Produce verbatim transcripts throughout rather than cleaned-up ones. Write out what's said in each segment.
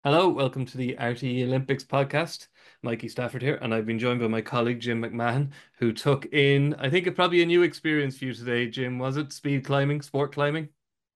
Hello, welcome to the R T E Olympics podcast. Mikey Stafford here, and I've been joined by my colleague Jim McMahon, who took in, I think, it probably a new experience for you today, Jim. Was it speed climbing, sport climbing?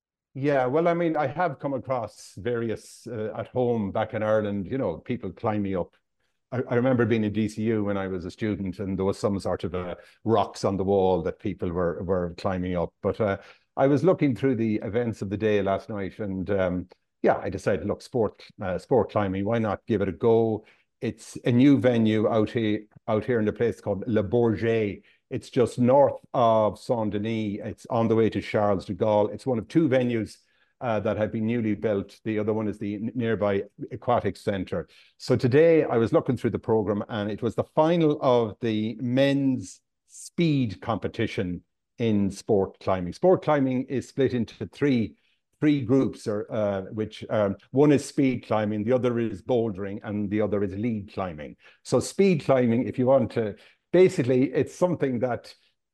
Yeah, well, I mean, I have come across various uh, at home back in Ireland, you know, people climbing up. I, I remember being in D C U when I was a student, and there was some sort of uh, rocks on the wall that people were were climbing up. But uh, I was looking through the events of the day last night, and um, yeah, I decided, look, sport uh, sport climbing, why not give it a go? It's a new venue out here out here in a place called Le Bourget. It's just north of Saint Denis. It's on the way to Charles de Gaulle. It's one of two venues uh, that have been newly built. The other one is the nearby Aquatic Centre. So today I was looking through the program, and it was the final of the men's speed competition in sport climbing. Sport climbing is split into three three groups, or uh, which um, one is speed climbing, the other is bouldering, and the other is lead climbing. So speed climbing, if you want to, basically, it's something that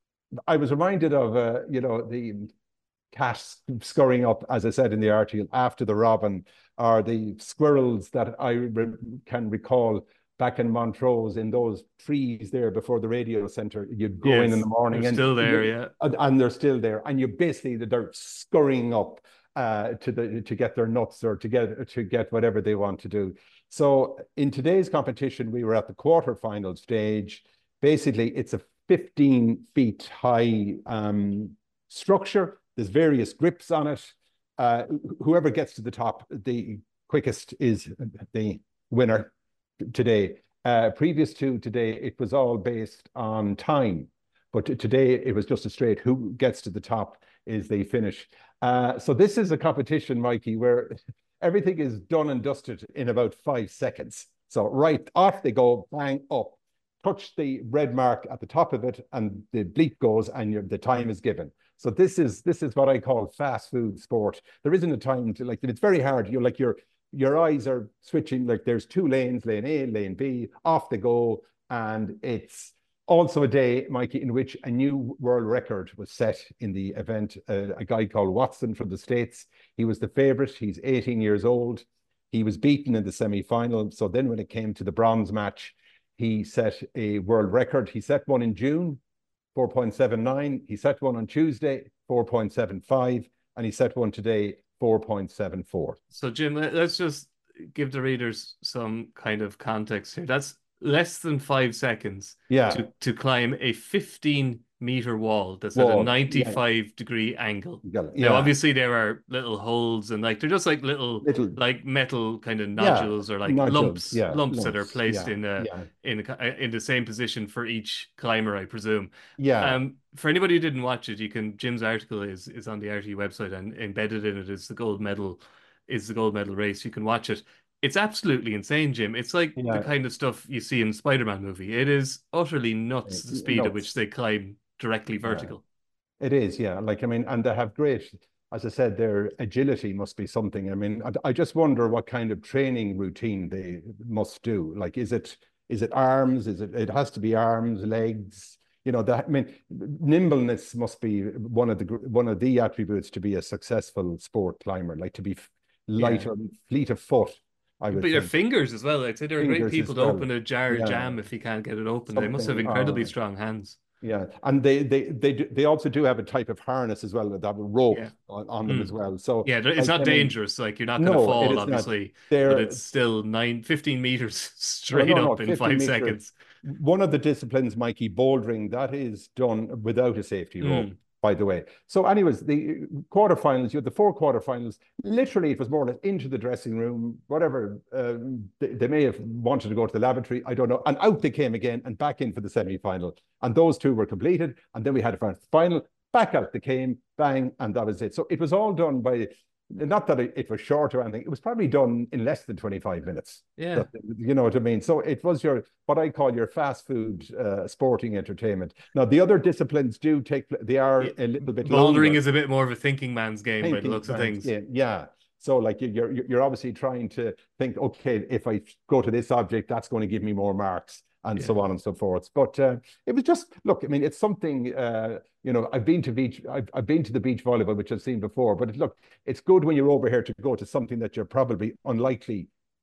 I was reminded of, uh, you know, the cats scurrying up, as I said in the article, after the robin, or the squirrels that I re can recall back in Montrose in those trees there before the radio centre. You'd go in in the Yes, they're morning, and still there, you, yeah. and, and they're still there, and you basically they're scurrying up uh, to the to get their nuts, or to get to get whatever they want to do. So in today's competition, we were at the quarterfinal stage. Basically, it's a fifteen feet high um, structure. There's various grips on it. Uh, whoever gets to the top the quickest is the winner today. Uh, previous to today, it was all based on time, but today it was just a straight who gets to the top is the finish. Uh, so this is a competition, Mikey, where everything is done and dusted in about five seconds. So right off they go, bang, up, touch the red mark at the top of it, and the bleep goes, and your, the time is given. So this is this is what I call fast food sport. There isn't a time to, like, it's very hard. You're like your your eyes are switching, like there's two lanes, lane A, lane B, off they go. And it's also a day, Mikey, in which a new world record was set in the event. Uh, a guy called Watson from the States. He was the favorite. He's eighteen years old. He was beaten in the semi-final. So then when it came to the bronze match, he set a world record. He set one in June, four point seven nine. He set one on Tuesday, four point seven five. And he set one today, four point seven four. So, Jim, let- let's just give the readers some kind of context here. That's less than five seconds Yeah. to to climb a fifteen meter wall that's at a Wall. Yeah. ninety-five degree angle. Now, Yeah. obviously, there are little holes, and like they're just like little Little. like metal kind of Yeah. nodules, or like Nodules. lumps Yeah. lumps that are Lumps. placed Yeah. in a Yeah. in a, in the same position for each climber, I presume. Yeah. Um, for anybody who didn't watch it, you can Jim's article is is on the R T E website, and embedded in it is the gold medal is the gold medal race. You can watch it. It's absolutely insane, Jim. It's like the Yeah. kind of stuff you see in the Spider-Man movie. It is utterly nuts, the speed at which Nuts. they climb directly Yeah. vertical. It is. Yeah. Like, I mean, and they have great, as I said, their agility must be something. I mean, I, I just wonder what kind of training routine they must do. Like, is it, is it arms? Is it, it has to be arms, legs? You know, that, I mean, nimbleness must be one of the, one of the attributes to be a successful sport climber, like to be light Yeah. or fleet of foot, I But would your think. fingers as well. I'd say they're great Fingers people as to well. open a jar Yeah. jam if you can't get it open. They must have Something. incredibly Uh, strong hands. yeah, and they they they do, they also do have a type of harness as well, that have a rope Yeah. on, on them as Mm. well. So, Yeah, it's like, not I mean, dangerous. Like you're not going to no, it fall, is not. obviously, but They're it's still nine, fifteen meters Oh, straight no, no, up in fifty five meter. seconds. One of the disciplines, Mikey, bouldering, that is done without a safety rope, Mm. by the way. So, anyways, the quarterfinals, you had the four quarterfinals. Literally, it was more or less into the dressing room, whatever. Um, they, they may have wanted to go to the lavatory, I don't know. And out they came again, and back in for the semi final. And those two were completed. And then we had a final, back out they came, bang, and that was it. So, it was all done by, not that it, it was short or anything, it was probably done in less than twenty-five minutes. Yeah. That, you know what I mean? So it was your, what I call your fast food uh, sporting entertainment. Now, the other disciplines do take, they are It, a little bit bouldering longer. is a bit more of a thinking man's game by the Thinking looks of man's things. game. Yeah. So like you're, you're obviously trying to think, okay, if I go to this object, that's going to give me more marks, and Yeah. so on and so forth. But uh, it was just, look, I mean, it's something, uh, you know, I've been to beach, I've, I've been to the beach volleyball, which I've seen before, but it, look, it's good when you're over here to go to something that you're probably unlikely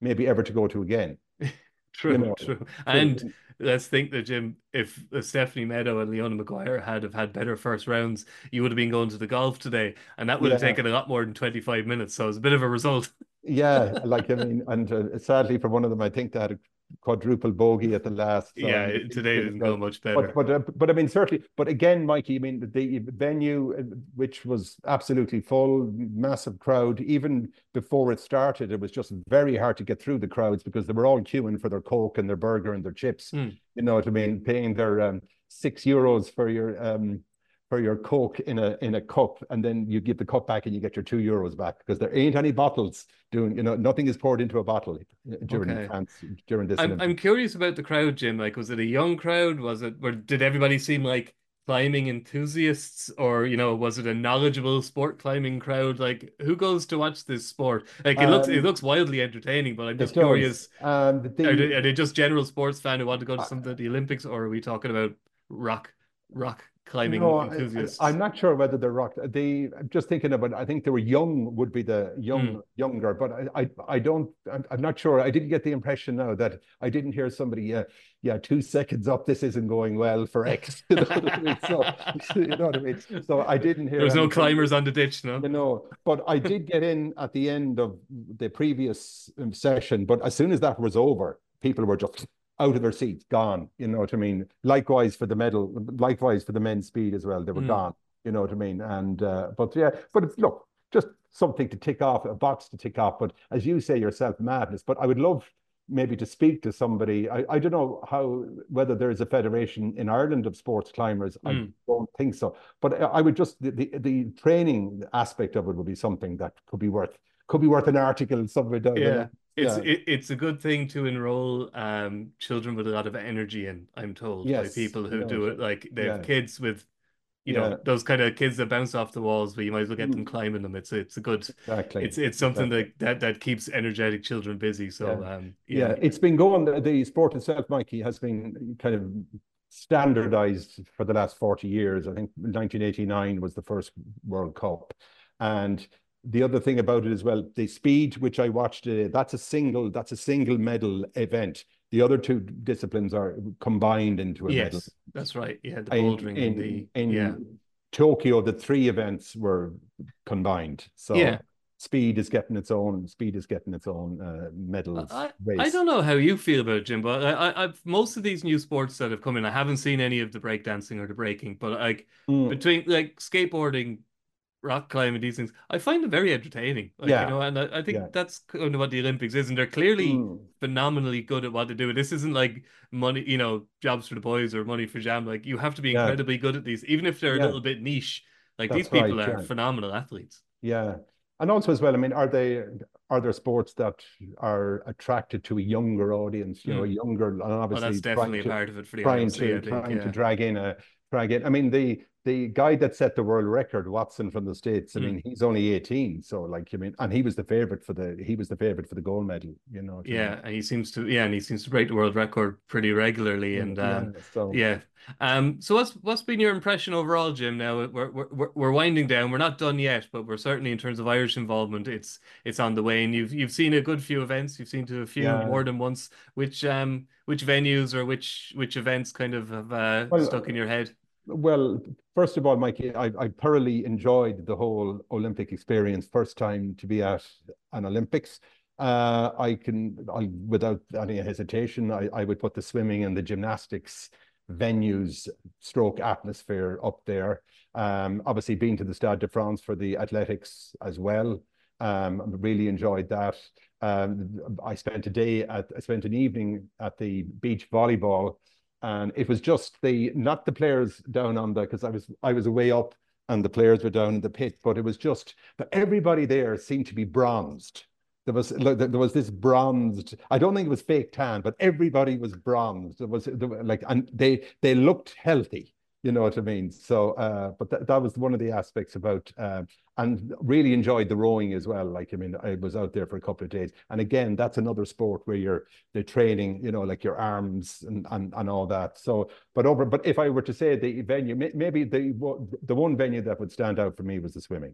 maybe ever to go to again. You True, know, true. true. And let's think that Jim, if, if Stephanie Meadow and Leona Maguire had have had better first rounds, you would have been going to the golf today, and that would have Yeah, taken a lot more than twenty-five minutes. So it's a bit of a result. yeah. Like I mean, and uh, sadly for one of them, I think they had a quadruple bogey at the last. So I Yeah, mean, it- it today didn't didn't go. go much But better. but uh, but I mean, certainly. But again, Mikey, I mean, the venue, uh, which was absolutely full, massive crowd. Even before it started, it was just very hard to get through the crowds because they were all queuing for their Coke and their burger and their chips. Hmm. You know what I mean? Paying their um, six euros for your um, for your Coke in a in a cup, and then you give the cup back and you get your two euros back because there ain't any bottles doing. You know, nothing is poured into a bottle during Okay. France during this I'm I'm Olympics. curious about the crowd, Jim. Like, was it a young crowd? Was it, or did everybody seem like climbing enthusiasts, or you know, was it a knowledgeable sport climbing crowd? Like, who goes to watch this sport? Like, it looks it Um, looks wildly entertaining, but I'm it just does. curious. Um, Are the they, are they just general sports fan who want to go to uh, some of the Olympics, or are we talking about rock rock climbing No, I, I, enthusiasts? am not sure whether they're rock. They, I'm just thinking about. I think they were young. Would be the Hmm. young, younger. But I, I, I don't. I'm, I'm not sure. I didn't get the impression now that I didn't hear somebody. Yeah, yeah. Two seconds up. This isn't going well for X. You know what I mean? So, you know what I mean. So I didn't hear There's no anything. climbers on the ditch, no? You know, but I did get in at the end of the previous um, session. But as soon as that was over, people were just out of their seats, gone. You know what I mean? Likewise for the medal, likewise for the men's speed as well. They were Hmm. gone. You know what I mean? And uh, but yeah, but look, just something to tick off, a box to tick off. But as you say yourself, madness. But I would love maybe to speak to somebody. I, I don't know how whether there is a federation in Ireland of sports climbers. I Hmm. don't think so. But I would just the, the, the training aspect of it would be something that could be worth could be worth an article somewhere down the Yeah, line. it's Yeah. it, it's a good thing to enroll um children with a lot of energy in, I'm told, by Yes. people who No. do it. Like they have Yeah. kids with, you know, Yeah. those kind of kids that bounce off the walls, but you might as well get them Mm, climbing them. It's it's a good, exactly. it's it's something Exactly. that that that keeps energetic children busy. Yeah. So um yeah. Yeah. It's been going, the, the sport itself, Mikey, has been kind of standardized for the last forty years. I think nineteen eighty-nine was the first World Cup. And the other thing about it as well, the speed, which I watched, uh, that's a single, that's a single medal event. The other two disciplines are combined into a medal. Yes, that's right. Yeah, the In bouldering and in the yeah. in Tokyo, the three events were combined. So Yeah. speed is getting its own speed is getting its own uh, medals I I race. don't know how you feel about it, Jim, but I, I I've most of these new sports that have come in, I haven't seen any of the breakdancing or the breaking, but like Mm, between like skateboarding, rock climbing, these things, I find them very entertaining. Like, you yeah, know, and I, I yeah. think that's kind of what the Olympics is, and they're clearly Mm, phenomenally good at what they do. This isn't like money, you know, jobs for the boys or money for jam. Like, you have to be yeah, incredibly good at these, even if they're a yeah. little bit niche. Like, these That's right. people are Yeah, phenomenal athletes. yeah. And also as well, I mean, are they are there sports that are attracted to a younger audience? You know, a Mm. younger, and Oh, that's obviously trying definitely a to part of it for the trying I O C, to I think. trying to Yeah. drag in a drag in. I mean, the the guy that set the world record, Watson from the States. I Mm. mean, he's only eighteen, so like, I mean, and he was the favorite for the he was the favorite for the gold medal. You know what I mean? Yeah, and he seems to yeah, and he seems to break the world record pretty regularly. Yeah, And yeah. um So yeah. Um so what's what's been your impression overall, Jim? Now we're we're we're winding down. We're not done yet, but we're certainly in terms of Irish involvement, it's it's on the way. And you've you've seen a good few events, you've seen to a few yeah. more than once. Which um which venues or which which events kind of have uh, stuck in Well, your head? well, first of all, Mikey, I, I thoroughly enjoyed the whole Olympic experience. First time to be at an Olympics. Uh, I can, I, without any hesitation, I, I would put the swimming and the gymnastics venues, stroke atmosphere up there. Um, obviously, being to the Stade de France for the athletics as well. Um, really enjoyed that. Um, I spent a day at, I spent an evening at the beach volleyball, and it was just the not the players down on the because I was I was way up and the players were down in the pit, but it was just that everybody there seemed to be bronzed. There was like there was this bronzed. I don't think it was fake tan, but everybody was bronzed. There was there were, like and they they looked healthy. You know what I mean? So, uh, but that that was one of the aspects about, uh, and really enjoyed the rowing as well. Like, I mean, I was out there for a couple of days, and again, that's another sport where you're the training, you know, like your arms and and, and all that. So, but over, but if I were to say the venue, maybe the the one venue that would stand out for me was the swimming.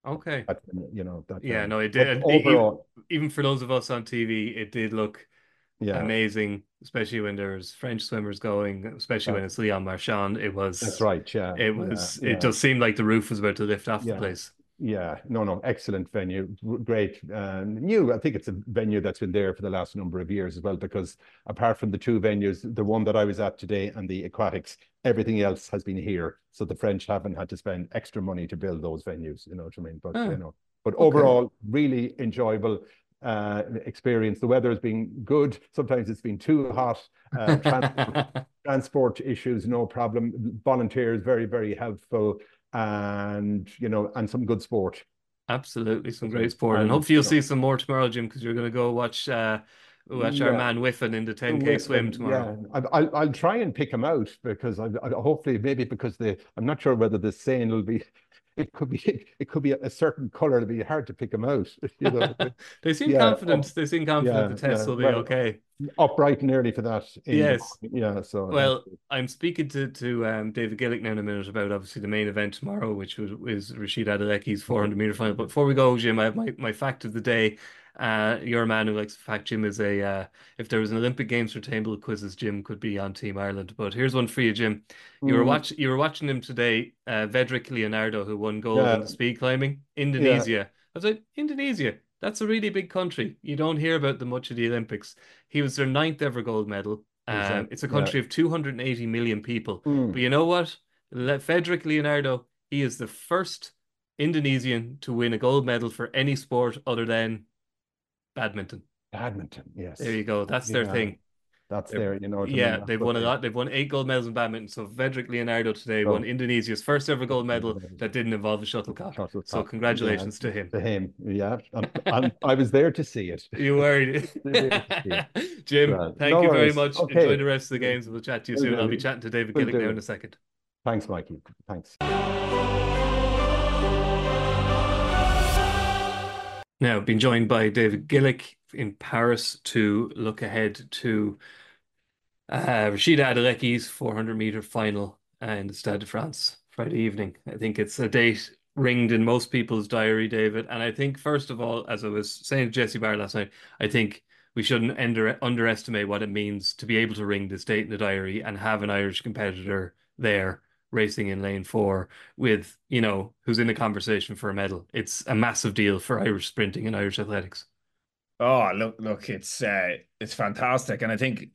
Okay. That, you know, that Yeah, um, no, it but did. e- e- overall, Even for those of us on T V, it did look yeah, amazing, especially when there's French swimmers going, especially when that's it's Leon Marchand. It that's was, right. Yeah, it yeah, was, it yeah. just seemed like the roof was about to lift off the Yeah, place. yeah, no, no, excellent venue, great. Um, new, I think it's a venue that's been there for the last number of years as well, because apart from the two venues, the one that I was at today and the aquatics, everything else has been here. So the French haven't had to spend extra money to build those venues, you know what I mean? But, you Ah, know, but okay. overall, really enjoyable uh, experience. The weather has been good. Sometimes it's been too hot. Uh, transport, transport issues, no problem. Volunteers, very, very helpful, and you know, and some good sport. Absolutely, some Okay. great sport, and And hopefully you you'll know, see some more tomorrow, Jim, because you're going to go watch uh, watch our yeah, man Whiffen in the ten K with swim them, tomorrow. yeah. I, I'll I'll try and pick him out because I, I hopefully maybe because the I'm not sure whether the seine will be. It could be it could be a, a certain color. It'll be hard to pick him out. You know. They seem Yeah. confident. Up, They seem confident yeah. the tests Yeah. will be Well, okay. up bright and early for that in the Yes. morning. Yeah. So that's Well, I'm speaking to to um, David Gillick now in a minute about obviously the main event tomorrow, which was, is Rashid Adeleki's four hundred meter final. But before we go, Jim, I have my, my fact of the day. Uh, you're a man who likes fact. Jim is a uh, if there was an Olympic Games for table quizzes, Jim could be on Team Ireland. But here's one for you, Jim. You were mm, watch you were watching him today, uh, Vedrik Leonardo, who won gold in yeah. the speed climbing, Yeah. Indonesia. I was like, Indonesia. That's a really big country. You don't hear about them much at the Olympics. He was their ninth ever gold medal. Is that Um, it's a yeah. country of two hundred eighty million people. But Mm, you know what? Le Federic Leonardo, he is the first Indonesian to win a gold medal for any sport other than badminton. badminton. There Yes. you go. That's their Yeah. thing. That's They're, there. You know what I mean? yeah, That's they've what won a they. lot. They've won eight gold medals in badminton. So Federic Leonardo today won So Indonesia's first ever gold medal that didn't involve a shuttlecock. So shuttlecock. Yeah, congratulations to him. to him. Yeah, I'm, I'm, I was there to see it. You worried. There to see it. Jim, Right. thank No you very worries. much. Enjoy Okay. the rest of the Will games. We'll chat to you soon. I'll be do. chatting to David Will Gillick now in do. a second. Thanks, Mikey. Thanks. Now, been joined by David Gillick in Paris to look ahead to uh, Rashida Adeleki's four hundred meter final uh, in the Stade de France Friday evening. I think it's a date ringed in most people's diary, David. And I think, first of all, as I was saying to Jesse Barr last night, I think we shouldn't under underestimate what it means to be able to ring this date in the diary and have an Irish competitor there racing in lane four with, you know, who's in the conversation for a medal. It's a massive deal for Irish sprinting and Irish athletics. Oh, look, look, it's uh, it's fantastic, and I think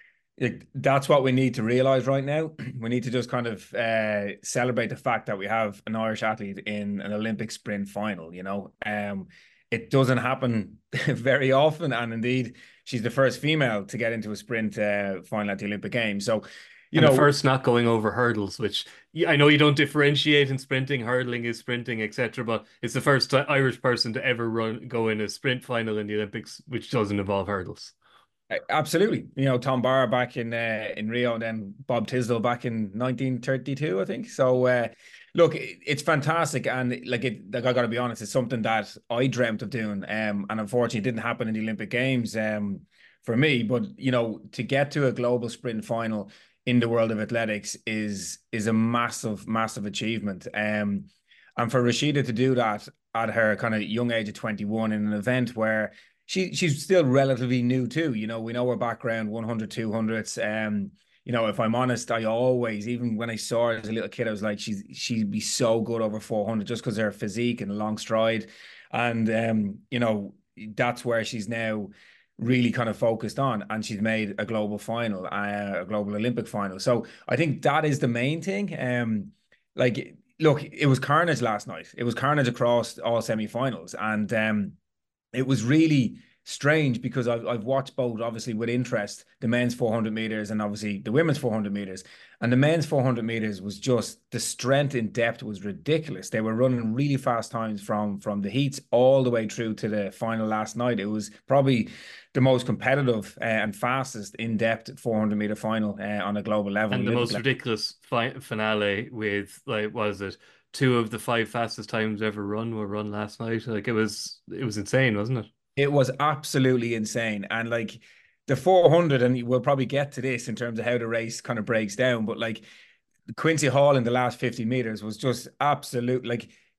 it, that's what we need to realize right now. We need to just kind of uh, celebrate the fact that we have an Irish athlete in an Olympic sprint final. You know, um, it doesn't happen very often, and indeed, she's the first female to get into a sprint uh, final at the Olympic Games. So, you And the know, first not going over hurdles, which yeah, I know you don't differentiate in sprinting, hurdling is sprinting, et cetera. But it's the first Irish person to ever run go in a sprint final in the Olympics, which doesn't involve hurdles. absolutely. You know, Tom Barr back in uh, in Rio, and then Bob Tisdale back in nineteen thirty-two, I think. So, uh, look, it, it's fantastic, and like it, like I got to be honest, it's something that I dreamt of doing, um, and unfortunately, it didn't happen in the Olympic Games, um, for me. But you know, to get to a global sprint final in the world of athletics is is a massive, massive achievement. Um, and for Rashida to do that at her kind of young age of twenty-one in an event where she she's still relatively new too. You know, we know her background, one hundred, two hundreds. Um, you know, if I'm honest, I always, even when I saw her as a little kid, I was like, she's she'd be so good over four hundred just because of her physique and long stride. And um, you know, that's where she's now really kind of focused on, and she's made a global final, uh, a global Olympic final. So I think that is the main thing. Um, like, look, it was carnage last night. It was carnage across all semi-finals, and um, it was really strange because I've, I've watched both, obviously, with interest, the men's four hundred meters and obviously the women's four hundred meters. And the men's four hundred meters was just, the strength in depth was ridiculous. They were running really fast times from, from the heats all the way through to the final last night. It was probably the most competitive uh, and fastest in-depth four hundred meter final uh, on a global level. And the Olympic most level. ridiculous fi finale with like, what is it? Two of the five fastest times ever run were run last night. Like it was, it was insane, wasn't it? It was absolutely insane. And like the four hundred, and we'll probably get to this in terms of how the race kind of breaks down, but like Quincy Hall in the last fifty meters was just absolute. Like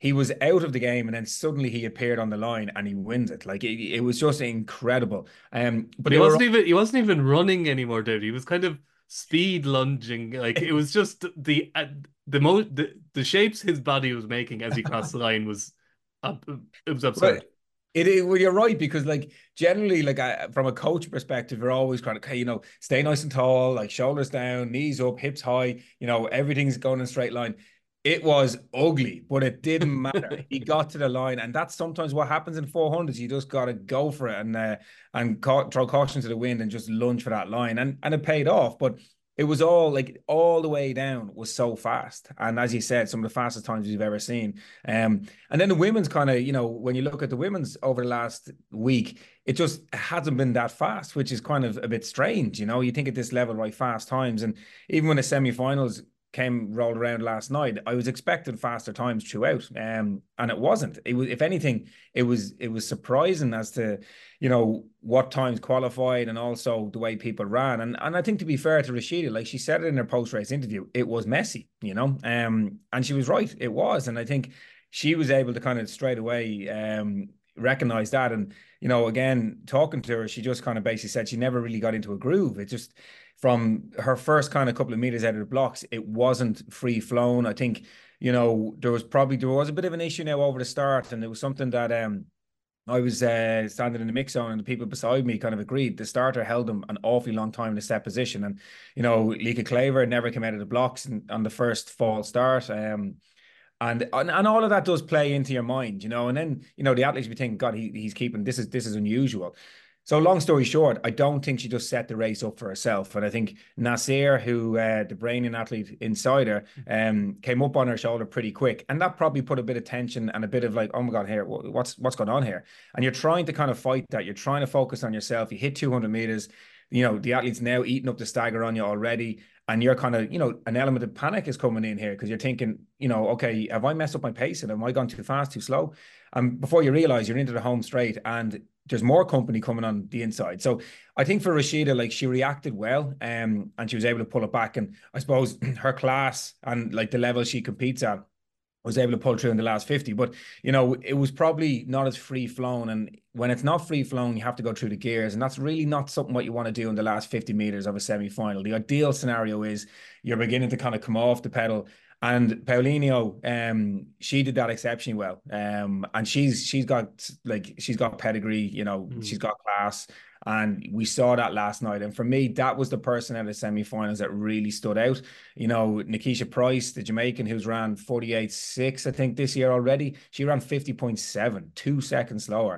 he was out of the game, and then suddenly he appeared on the line and he wins it. Like it, it was just incredible. Um, but He they were wasn't even he wasn't even running anymore, dude. He was kind of speed lunging. Like it was just the uh, the mo the, the shapes his body was making as he crossed the line was uh, it was Well, absurd. it, it well, you're right, because like generally, like I, from a coach perspective, you're always kind of, okay, you know, stay nice and tall, like shoulders down, knees up, hips high, you know, everything's going in a straight line. It was ugly, but it didn't matter. He got to the line, and that's sometimes what happens in four hundreds. You just got to go for it and uh, and ca throw caution to the wind and just lunge for that line, and and it paid off. But it was all like all the way down was so fast, and as you said, some of the fastest times we've ever seen. Um, and then the women's kind of, you know, when you look at the women's over the last week, it just hasn't been that fast, which is kind of a bit strange. You know, you think at this level, right, fast times, and even when the semi-finals came rolled around last night, I was expecting faster times throughout, um, and it wasn't. It was, if anything, it was it was surprising as to, you know, what times qualified and also the way people ran. And and I think, to be fair to Rashida, like she said it in her post race interview, it was messy, you know, um, and she was right, it was. And I think she was able to kind of straight away um recognize that. And you know, again, talking to her, she just kind of basically said she never really got into a groove. It just, from her first kind of couple of meters out of the blocks, it wasn't free flown. I think, you know, there was probably there was a bit of an issue now over the start, and it was something that um I was uh, standing in the mix zone, and the people beside me kind of agreed. The starter held them an awfully long time in the set position, and you know, Lika Klaver never came out of the blocks in, on the first false start. Um, and, and and all of that does play into your mind, you know. And then, you know, the athletes be thinking, God, he, he's keeping this is this is unusual. So long story short, I don't think she just set the race up for herself. And I think Nasir, who uh, the Braining athlete inside her, um, came up on her shoulder pretty quick, and that probably put a bit of tension and a bit of like, oh my God, here, what's what's going on here? And you're trying to kind of fight that. You're trying to focus on yourself. You hit two hundred meters. You know, the athlete's now eating up the stagger on you already. And you're kind of, you know, an element of panic is coming in here, because you're thinking, you know, okay, have I messed up my pace, and am I gone too fast, too slow? And before you realize, you're into the home straight, and there's more company coming on the inside. So I think for Rashida, like, she reacted well, um, and she was able to pull it back. And I suppose her class and like the level she competes at, was able to pull through in the last fifty. But, you know, it was probably not as free flown. And when it's not free flown, you have to go through the gears. And that's really not something what you want to do in the last fifty meters of a semi-final. The ideal scenario is you're beginning to kind of come off the pedal. And Paulinho, um, she did that exceptionally well. Um, and she's she's got like she's got pedigree, you know, mm. she's got class. And we saw that last night. And for me, that was the person out of the semi-finals that really stood out. You know, Nikisha Price, the Jamaican, who's ran forty-eight six, I think, this year already. She ran fifty point seven, two seconds slower.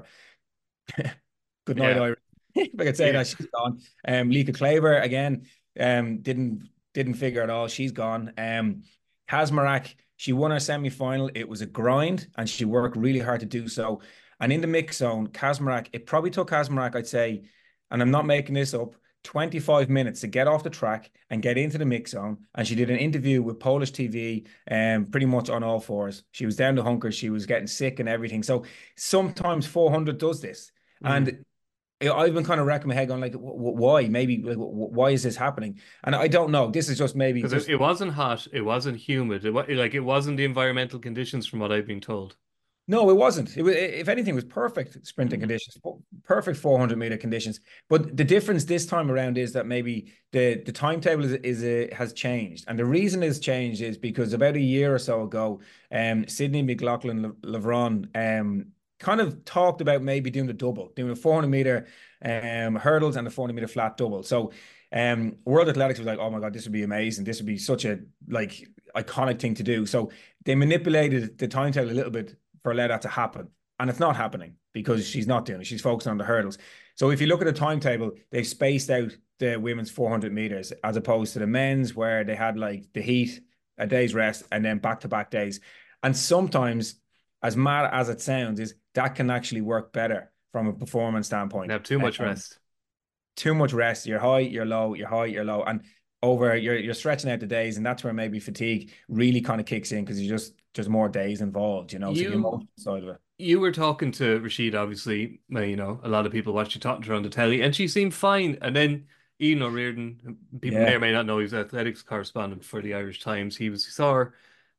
Good night, yeah. Irish. If I could say yeah. that, she's gone. Um, Lika Klaver, again, um, didn't didn't figure it all. She's gone. Um, Kazmarek, she won her semi-final. It was a grind, and she worked really hard to do so. And in the mix zone, Kazmarek, it probably took Kazmarek, I'd say, and I'm not making this up, twenty-five minutes to get off the track and get into the mix zone. And she did an interview with Polish T V, um, pretty much on all fours. She was down to hunkers. She was getting sick and everything. So sometimes four hundred does this. Mm. And I've been kind of racking my head going, like, why? Maybe, like, why is this happening? And I don't know. This is just maybe... Because just... it wasn't hot. It wasn't humid. It was, like, it wasn't the environmental conditions, from what I've been told. No, it wasn't. It was, if anything, it was perfect sprinting conditions, perfect four hundred meter conditions. But the difference this time around is that maybe the the timetable is, is a, has changed, and the reason it's changed is because about a year or so ago, um, Sydney McLaughlin Levron um kind of talked about maybe doing the double, doing a four hundred meter um hurdles and a four hundred meter flat double. So um, World Athletics was like, oh my God, this would be amazing. This would be such a like iconic thing to do. So they manipulated the timetable a little bit for allow that to happen, and it's not happening because she's not doing it. She's focusing on the hurdles. So if you look at the timetable, they've spaced out the women's four hundred meters as opposed to the men's, where they had like the heat, a day's rest, and then back-to-back days. And sometimes, as mad as it sounds, is that can actually work better from a performance standpoint. You have too much um, rest. Too much rest. You're high, you're low, you're high, you're low, and over you're you're stretching out the days, and that's where maybe fatigue really kind of kicks in, because you just there's more days involved, you know. You, so the emotional side of it. You were talking to Rashid, obviously. You know, a lot of people watched you talking to her on the telly, and she seemed fine. And then Ian O'Riordan, people yeah. may or may not know, he was athletics correspondent for the Irish Times. He was he saw her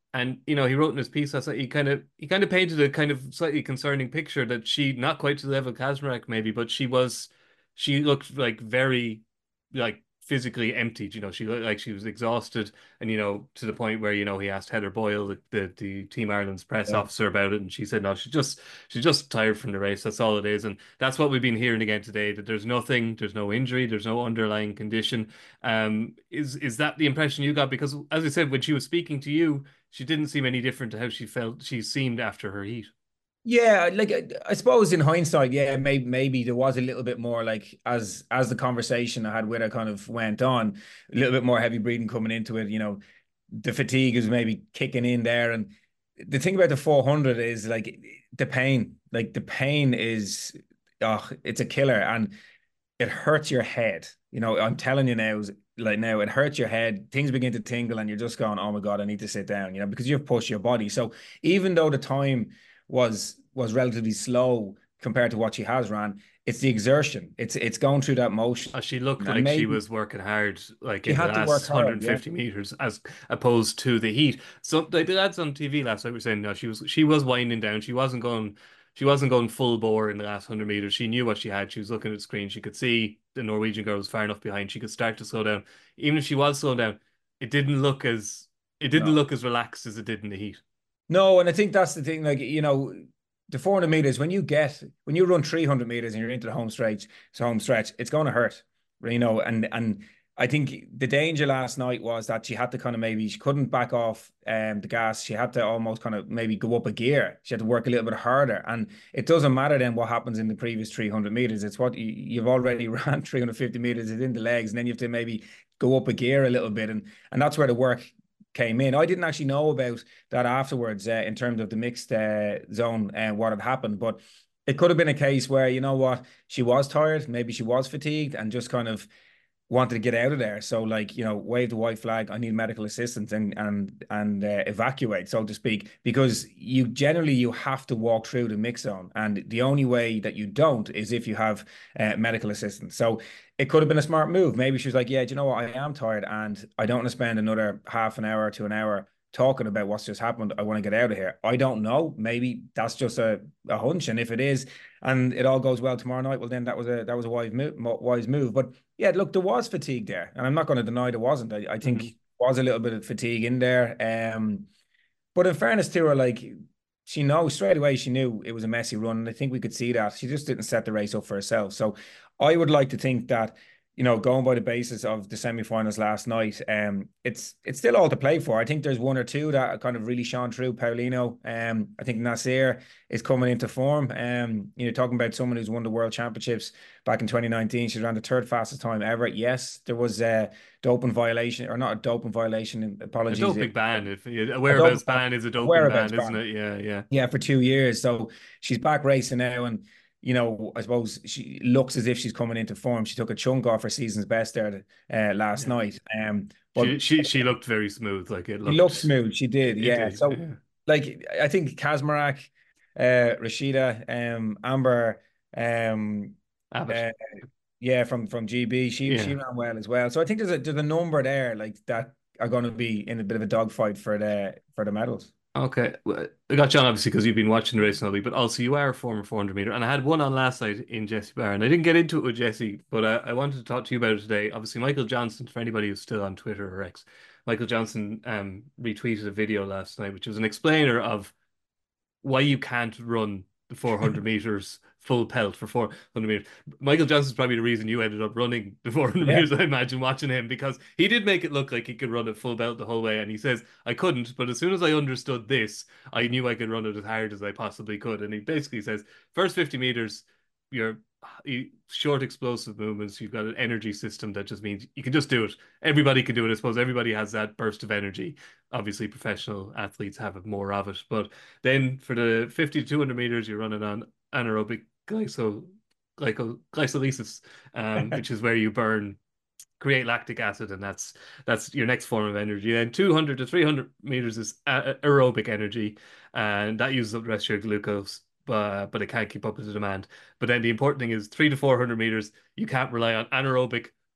And you know, he wrote in his piece last night, he kind of he kind of painted a kind of slightly concerning picture that she, not quite to the level of Kazmarek maybe, but she was she looked like very like physically emptied, you know, she looked like she was exhausted, and you know, to the point where, you know, he asked Heather Boyle, the, the, the Team Ireland's press Yeah. officer, about it, and she said no, she just she's just tired from the race. That's all it is. And that's what we've been hearing again today, that there's nothing, there's no injury, there's no underlying condition. Um, is is that the impression you got? Because as I said, when she was speaking to you, she didn't seem any different to how she felt she seemed after her heat. Yeah, like I, I suppose in hindsight, yeah, maybe maybe there was a little bit more like as as the conversation I had with her kind of went on, a little bit more heavy breathing coming into it. You know, the fatigue is maybe kicking in there, and the thing about the four hundred is like the pain, like the pain is, oh, it's a killer, and it hurts your head. You know, I'm telling you now, like now, it hurts your head. Things begin to tingle, and you're just going, "Oh my God, I need to sit down." You know, because you've pushed your body. So even though the time was was relatively slow compared to what she has ran, it's the exertion. It's it's going through that motion, Uh, She looked and like she maybe was working hard, like she in the had to work last hard. Yeah, one hundred fifty meters, as opposed to the heat. So like, the lads on T V last night were saying no, she was she was winding down. She wasn't going, she wasn't going full bore in the last one hundred meters. She knew what she had. She was looking at the screen. She could see the Norwegian girl was far enough behind. She could start to slow down. Even if she was slowing down, it didn't look as it didn't no, look as relaxed as it did in the heat. no, and I think that's the thing. Like you know, the four hundred meters when you get when you run three hundred meters and you're into the home stretch, it's home stretch. It's going to hurt, you know. And and I think the danger last night was that she had to kind of maybe she couldn't back off um the gas. She had to almost kind of maybe go up a gear. She had to work a little bit harder. And it doesn't matter then what happens in the previous three hundred meters. It's what you, you've already ran three hundred fifty meters. It's in the legs, and then you have to maybe go up a gear a little bit, and and that's where the work came in. I didn't actually know about that afterwards uh, in terms of the mixed uh, zone and uh, what had happened, but it could have been a case where, you know what, she was tired, maybe she was fatigued and just kind of wanted to get out of there. So like, you know, wave the white flag, I need medical assistance, and and and uh, evacuate, so to speak, because you generally you have to walk through the mix zone, and the only way that you don't is if you have uh, medical assistance. So it could have been a smart move. Maybe she was like, yeah, do you know what? I am tired and I don't want to spend another half an hour to an hour talking about what's just happened. I want to get out of here. I don't know. Maybe that's just a, a hunch. And if it is, and it all goes well tomorrow night, well, then that was a that was a wise move, wise move. But yeah, look, there was fatigue there, and I'm not going to deny there wasn't. I, I think Mm-hmm. there was a little bit of fatigue in there. Um, but in fairness to her, like she knows straight away, she knew it was a messy run, and I think we could see that she just didn't set the race up for herself. So I would like to think that, you know, going by the basis of the semi-finals last night, um, it's it's still all to play for. I think there's one or two that kind of really shone through. Paulino, um, I think Nasir is coming into form. Um, you know, talking about someone who's won the World Championships back in twenty nineteen, she ran the third fastest time ever. Yes, there was a doping violation, or not a doping violation. A Apologies, doping ban, if a a doping whereabouts ban, ban is a a doping whereabouts ban, isn't ban. it? Yeah, yeah. Yeah, for two years. So she's back racing now, and you know, I suppose she looks as if she's coming into form. She took a chunk off her season's best there uh, last Yeah. night. Um, but She she she looked very smooth. Like it she looked looked smooth. She did, it yeah. did. So, Yeah. like, I think Kazmarak, uh, Rashida, um, Amber, um, Abbott. uh, yeah, from from G B, she she Yeah. ran well as well. So I think there's a there's a number there like that are going to be in a bit of a dogfight for the for the medals. Okay. Well, I got you on obviously because you've been watching the race all week, but also you are a former four hundred meter, and I had one on last night in Jesse Barr, and I didn't get into it with Jesse, but I, I wanted to talk to you about it today. Obviously, Michael Johnson, for anybody who's still on Twitter or X, Michael Johnson um retweeted a video last night, which was an explainer of why you can't run the four hundred meters full pelt for four hundred meters. Michael Johnson's probably the reason you ended up running the four hundred Yeah. meters, I imagine, watching him, because he did make it look like he could run it full belt the whole way. And he says, I couldn't, but as soon as I understood this, I knew I could run it as hard as I possibly could. And he basically says, first fifty meters, you're short explosive movements, you've got an energy system that just means you can just do it. Everybody can do it. I suppose everybody has that burst of energy. Obviously professional athletes have more of it, but then for the fifty to two hundred meters you're running on anaerobic glyco, glyco glycolysis, um, which is where you burn create lactic acid, and that's that's your next form of energy. Then two hundred to three hundred meters is aerobic energy, and that uses up the rest of your glucose, uh, but it can't keep up with the demand. But then the important thing is three to four hundred meters, you can't rely on anaerobic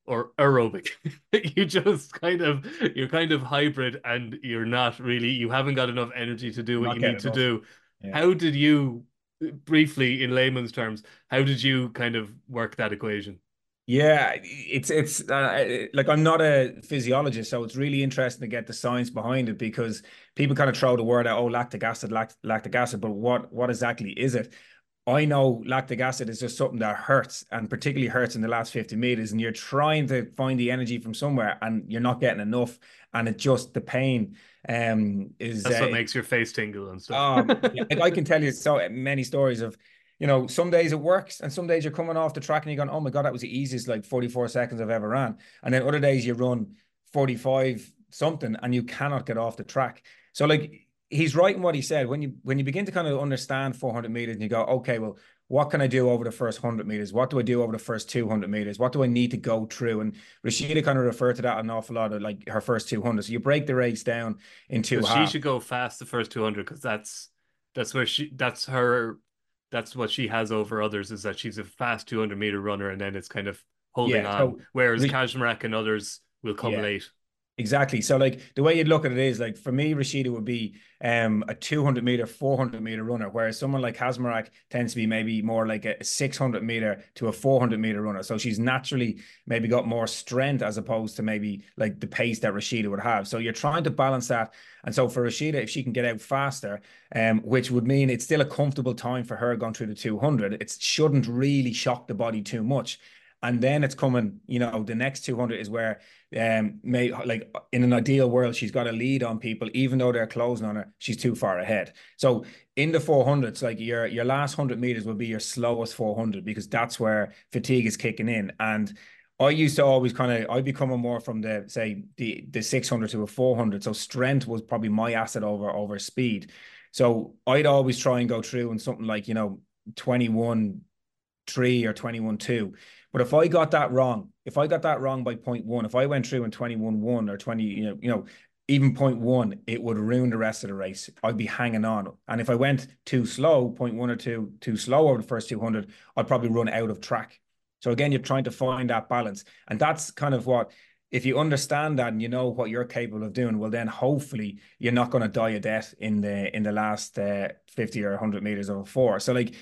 or aerobic. You just kind of you're kind of hybrid, and you're not really you haven't got enough energy to do what Not you get need to enough. do. Yeah. How did you, briefly in layman's terms, how did you kind of work that equation? Yeah, it's it's uh, like I'm not a physiologist, so it's really interesting to get the science behind it because people kind of throw the word out, oh, lactic acid, lact lactic acid, but what what exactly is it? I know lactic acid is just something that hurts and particularly hurts in the last fifty meters, and you're trying to find the energy from somewhere and you're not getting enough, and it just the pain um is That's what uh, makes your face tingle and stuff. um, yeah, like I can tell you so many stories of, you know, some days it works and some days you're coming off the track and you're going, oh my God, that was the easiest like forty-four seconds I've ever ran. And then other days you run forty-five something and you cannot get off the track. So like he's right in what he said. When you when you begin to kind of understand four hundred meters and you go, okay, well, what can I do over the first one hundred meters? What do I do over the first two hundred meters? What do I need to go through? And Rashida kind of referred to that an awful lot of like her first two hundred. So you break the race down into Because she half. should go fast the first two hundred, because that's that's where she that's her that's what she has over others, is that she's a fast two hundred meter runner, and then it's kind of holding Yeah. on, So whereas Kazmarek and others will come yeah. late. Exactly. So like the way you'd look at it is like for me, Rashida would be um a two hundred meter, four hundred meter runner, whereas someone like Hasmarak tends to be maybe more like a six hundred meter to a four hundred meter runner. So she's naturally maybe got more strength as opposed to maybe like the pace that Rashida would have. So you're trying to balance that. And so for Rashida, if she can get out faster, um, which would mean it's still a comfortable time for her going through the two hundred, it shouldn't really shock the body too much. And then it's coming, you know, the next two hundred is where um may like in an ideal world she's got a lead on people even though they're closing on her, she's too far ahead. So in the four hundreds, like your your last one hundred meters will be your slowest four hundred because that's where fatigue is kicking in. And I used to always kind of I'd be coming more from the say the the six hundred to a four hundred, so strength was probably my asset over over speed. So I'd always try and go through in something like, you know, twenty-one three or twenty-one two. But if I got that wrong, if I got that wrong by point one, if I went through in twenty-one one or twenty, you know, you know, even point one, it would ruin the rest of the race. I'd be hanging on. And if I went too slow, point one or two, too slow over the first two hundred, I'd probably run out of track. So again, you're trying to find that balance. And that's kind of what, if you understand that and you know what you're capable of doing, well, then hopefully you're not going to die a death in the in the last uh, fifty or one hundred meters of a four. So like,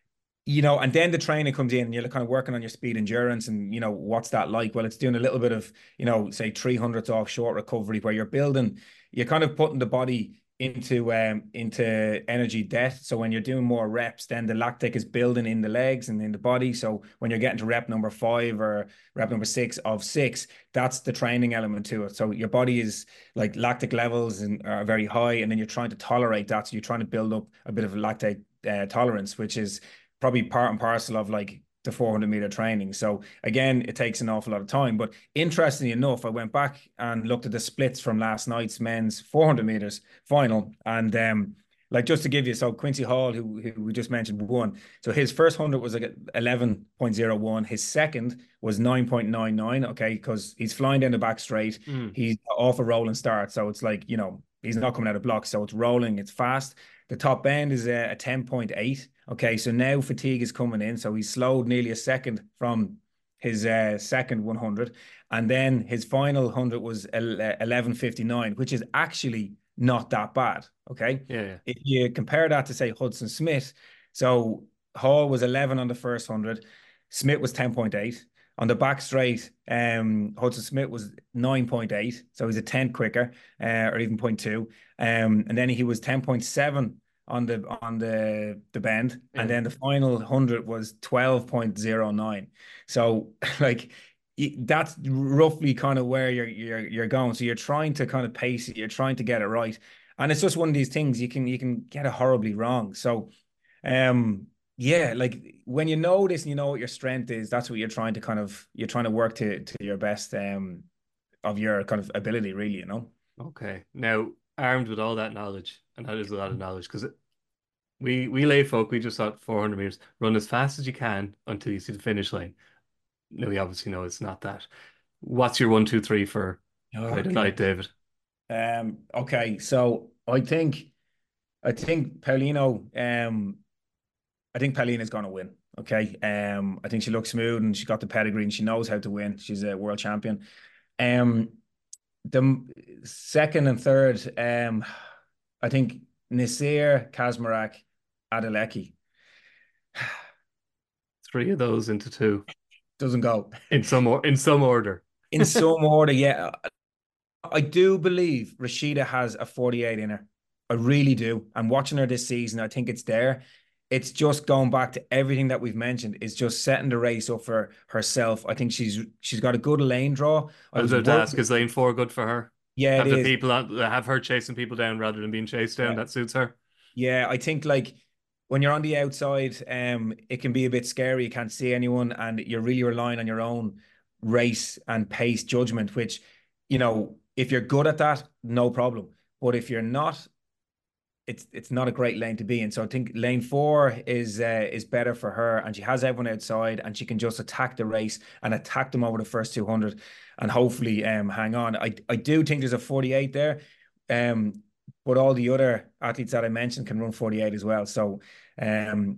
you know, and then the training comes in and you're kind of working on your speed endurance and, you know, what's that like? Well, it's doing a little bit of, you know, say three hundreds off short recovery where you're building, you're kind of putting the body into um into energy death. So when you're doing more reps, then the lactic is building in the legs and in the body. So when you're getting to rep number five or rep number six of six, that's the training element to it. So your body is like lactic levels and are very high, and then you're trying to tolerate that. So you're trying to build up a bit of a lactate uh, tolerance, which is probably part and parcel of like the four hundred meter training. So again, it takes an awful lot of time. But interestingly enough, I went back and looked at the splits from last night's men's four hundred meters final. And um, like just to give you, so Quincy Hall, who, who we just mentioned, won. So his first one hundred was like eleven point zero one. His second was nine point nine nine. Okay, because he's flying down the back straight. Mm. He's off a rolling start. So it's like, you know, he's not coming out of blocks. So it's rolling, it's fast. The top bend is a, a ten point eight. Okay, so now fatigue is coming in. So he's slowed nearly a second from his uh, second one hundred. And then his final one hundred was eleven fifty-nine, which is actually not that bad. Okay. Yeah, yeah. If you compare that to, say, Hudson Smith, so Hall was eleven on the first one hundred, Smith was ten point eight. On the back straight, um, Hudson Smith was nine point eight, so he's a tenth quicker, uh, or even zero point two. Um, and then he was ten point seven on the on the the bend, Yeah. and then the final one hundred was twelve point zero nine. So like that's roughly kind of where you're you're you're going. So you're trying to kind of pace it, you're trying to get it right, and it's just one of these things you can you can get it horribly wrong. So, um. Yeah, like when you know this and you know what your strength is, that's what you're trying to kind of you're trying to work to to your best um of your kind of ability, really, you know. Okay. Now, armed with all that knowledge, and that is a lot of knowledge, because we we lay folk, we just thought four hundred meters, run as fast as you can until you see the finish line. No, we obviously know it's not that. What's your one, two, three for Friday Okay. night, David? Um. Okay. So I think I think Paulino um I think Paulina's going to win. Okay. Um, I think she looks smooth and she got the pedigree and she knows how to win. She's a world champion. Um, the second and third, um, I think Nasir, Kazmarek, Adeleke. Three of those into two Doesn't go. in some or in some order. In some order, yeah. I do believe Rashida has a forty-eight in her. I really do. And watching her this season, I think it's there. It's just going back to everything that we've mentioned. It's just setting the race up for herself. I think she's she's got a good lane draw. I I was was about to worried. ask, is lane four good for her? Yeah, it Have the is. people on, have her chasing people down rather than being chased down. Yeah. That suits her. Yeah, I think like when you're on the outside, um, it can be a bit scary. You can't see anyone, and you're really relying on your own race and pace judgment, which, you know, if you're good at that, no problem. But if you're not, it's it's not a great lane to be in. So I think lane four is uh, is better for her, and she has everyone outside, and she can just attack the race and attack them over the first two hundred, and hopefully um hang on. I I do think there's a forty-eight there, um, but all the other athletes that I mentioned can run forty-eight as well. So um.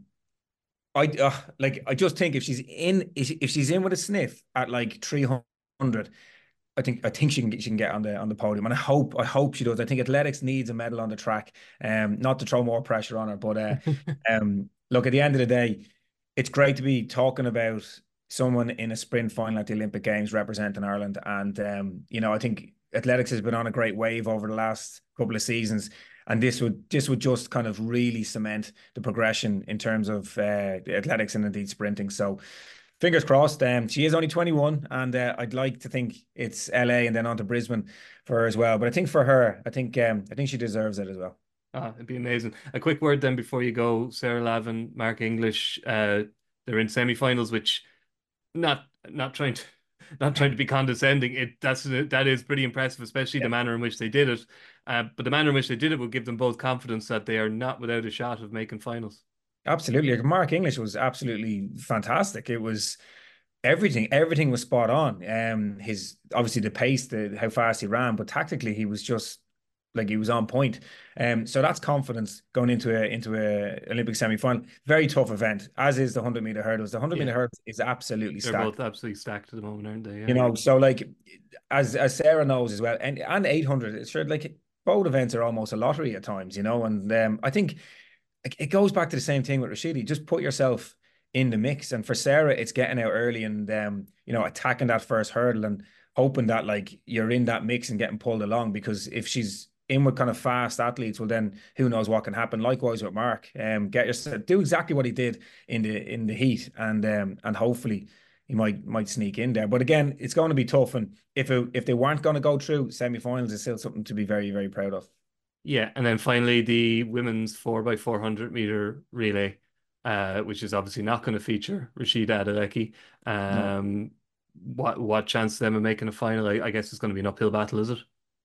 I uh, like. I just think if she's in, if she's in with a sniff at like three hundred, I think I think she can get she can get on the on the podium, and I hope I hope she does. I think athletics needs a medal on the track, um, not to throw more pressure on her, but uh, um, look, at the end of the day, it's great to be talking about someone in a sprint final at the Olympic Games representing Ireland, and um, you know, I think athletics has been on a great wave over the last couple of seasons, and this would this would just kind of really cement the progression in terms of uh, athletics and indeed sprinting. So fingers crossed. Um, she is only twenty-one, and uh, I'd like to think it's L A and then on to Brisbane for her as well. But I think for her, I think um, I think she deserves it as well. Ah, it'd be amazing. A quick word then before you go. Sarah Lavin, Mark English, uh, they're in semi-finals, which not not trying to not trying to be condescending. It that's that is pretty impressive, especially Yeah. the manner in which they did it. Uh, but the manner in which they did it will give them both confidence that they are not without a shot of making finals. Absolutely. Mark English was absolutely fantastic. It was everything, everything was spot on. Um, his obviously the pace, the how fast he ran, but tactically he was just like he was on point. Um, so that's confidence going into a into a Olympic semi-final. Very tough event, as is the hundred meter hurdles. The hundred Yeah, meter hurdles is absolutely they're stacked. both absolutely stacked at the moment, aren't they? You Yeah. know, so like as as Sarah knows as well, and and eight hundred, it's sure like both events are almost a lottery at times, you know, and um, I think it goes back to the same thing with Rashidi. Just put yourself in the mix. And for Sarah, it's getting out early and um, you know, attacking that first hurdle and hoping that like you're in that mix and getting pulled along. Because if she's in with kind of fast athletes, well then who knows what can happen. Likewise with Mark. Um, get yourself do exactly what he did in the in the heat, and um and hopefully he might might sneak in there. But again, it's going to be tough. And if it, if they weren't going to go through semi-finals, it's still something to be very, very proud of. Yeah, and then finally the women's four by four hundred meter relay, uh, which is obviously not going to feature Rashida Adeleke. No. Um, what what chance them of making a final? I, I guess it's going to be an uphill battle, is it?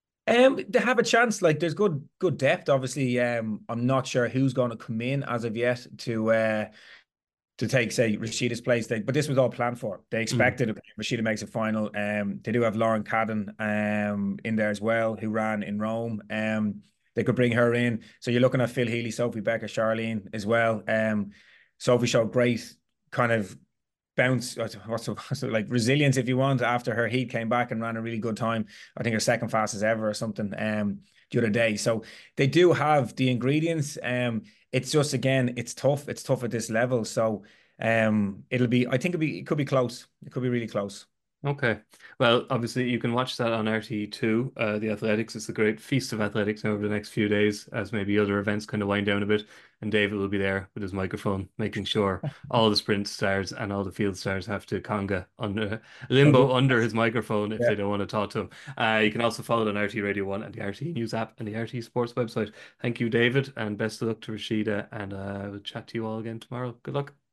Um, they have a chance. Like, there's good, good depth. Obviously, um, I'm not sure who's going to come in as of yet to uh to take, say, Rashida's place. They, but this was all planned for. They Mm. expected if Rashida makes a final. Um, they do have Lauren Cadden um in there as well, who ran in Rome. Um, they could bring her in. So you're looking at Phil Healy, Sophie Becker, Charlene as well. Um, Sophie showed great kind of bounce, what's, what's it, like resilience, if you want, after her heat came back and ran a really good time. I think her second fastest ever or something um the other day. So they do have the ingredients. Um, it's just again, it's tough. It's tough at this level. So um, it'll be. I think it'll be. It could be close. It could be really close. Okay. Well, obviously you can watch that on R T E two. Uh, the athletics. It's a great feast of athletics over the next few days as maybe other events kind of wind down a bit. And David will be there with his microphone, making sure all the sprint stars and all the field stars have to conga under limbo under his microphone if Yeah. they don't want to talk to him. Uh, you can also follow it on R T Radio one and the R T E News app and the R T E Sports website. Thank you, David, and best of luck to Rashida. And uh, I will chat to you all again tomorrow. Good luck.